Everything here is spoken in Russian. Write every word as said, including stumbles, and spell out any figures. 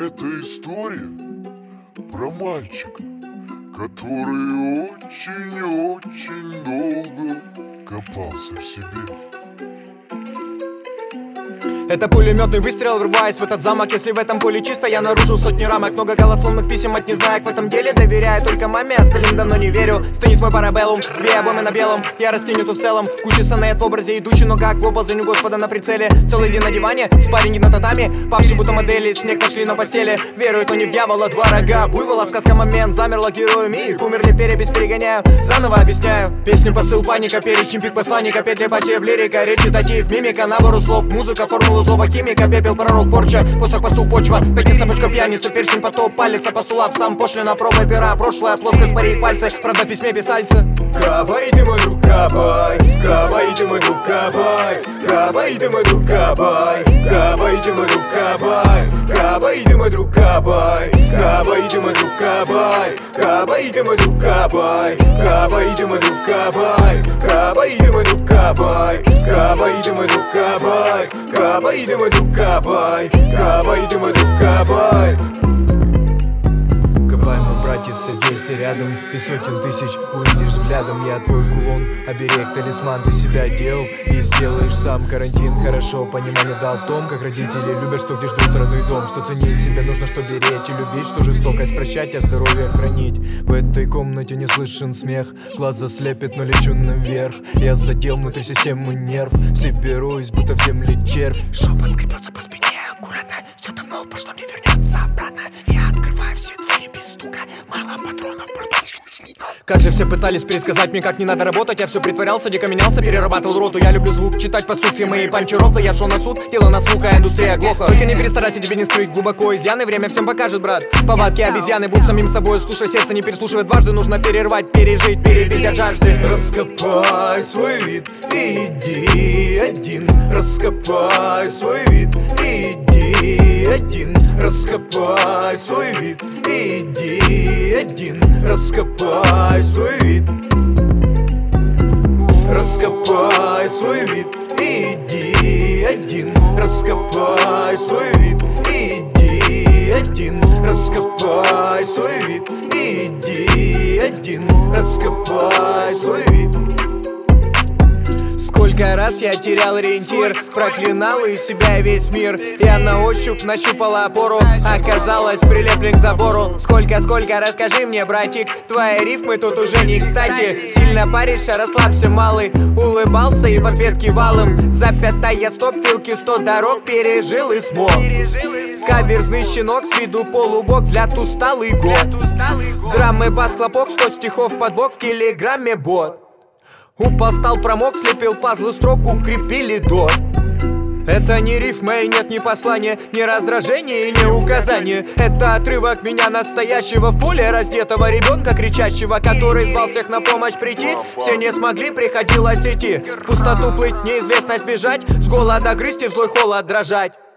Это история про мальчика, который очень-очень долго копался в себе. Это пулеметный выстрел, врываясь в этот замок. Если в этом поле чисто, я наружу сотни рамок. Много голословных писем от незнаек в этом деле. Доверяю только маме, остальным давно не верю. Стынет мой парабеллум, две обоймы на белом. Я растянуту в целом, куча сонет в образе идущий, но как в образению Господа на прицеле. Целый день на диване, спарринги на татами. Павшие будто модели, снег нашли на постели. Верую, то не в дьявола, два рога. Буйвола, сказка момент, замерла герою миг. Умерли, перепись перегоняю, заново объясняю. Песню посыл, паника, перечень, пик посланника. Петли, посев, лирика, речитатив, мимика, набору слов, музыка, формула зова химика, пепел, пророк, порча, кусок пастух, почва, пятница, бочка, пьяница, перстень, потоп, палец, посулап, сам пошлина, пробой пера, прошлое, плоскость, парей, пальцы, правда в письме писальца. Кабай, ты мой друг, кабай, кабай, ты мой друг, кабай, кабай, ты мой друг, кабай, кабай, ты мой друг, кабай, кабай, ты мой друг, кабай, кабай, ты мой друг, кабай, кабай, ты мой друг, кабай, кабай, ты мой друг, кабай, кабай, ты мой друг, кабай, кабай, ты мой друг, кабай, кабай, ты мой друг, кабай, кабай, ты мой друг, кабай. Кабай, мой братец, здесь и рядом, и сотен тысяч увидишь взглядом. Я твой кулон, оберег, талисман, ты себя делал и сделаешь сам. Карантин хорошо, понимание дал в том, как родители любят, что где ждут родной дом. Что ценить себе нужно, что беречь и любить, что жестокость прощать, а здоровье хранить. В этой комнате не слышен смех, глаз заслепит, но лечу наверх. Я задел внутри системы нерв, все берусь, будто в земле червь. Шепот скребется по спине аккуратно, все давно пошло, не вернется обратно. Я открываю все двери без стука, мало патронов, продолжу звук. Как же все пытались пересказать мне, как не надо работать. Я все притворялся, дико менялся, перерабатывал роту. Я люблю звук, читать по инструкции мои панчерофлы. Я шел на суд, дело на слух, а индустрия глохла. Только не перестарайся, тебе не скрыть глубоко изъяны. Время всем покажет, брат. Повадки обезьяны, будь самим собой. Слушай сердце, не переслушивай дважды. Нужно перервать, пережить, перебить от жажды. Раскопай свой вид и иди один. Раскопай свой вид и иди один. Раскопай свой вид и иди один. Раскопай свой вид. Раскопай свой вид и иди один. Раскопай свой вид и иди один. Раскопай свой вид и иди один. Раскопай свой вид. Сколько раз я терял ориентир, проклинал и себя, и весь мир. Я на ощупь нащупала опору, оказалось прилеплен к забору. Сколько, сколько, расскажи мне, братик, твои рифмы тут уже не кстати. Сильно паришься, расслабься, малый. Улыбался и в ответ кивал им. Запятая стоп, вилки, сто дорог пережил и смог. Каверзный щенок, с виду полубок, взгляд усталый год. Драмы, бас, хлопок, сто стихов под бок, в килограмме бот. Упал, стал, промок, слепил пазлы строк, укрепили до. Это не рифма и нет ни послания, ни раздражения и ни указания. Это отрывок меня настоящего в поле раздетого ребенка кричащего, который звал всех на помощь прийти. Все не смогли, приходилось идти в пустоту плыть, неизвестность бежать, с голода грызть и в злой холод дрожать.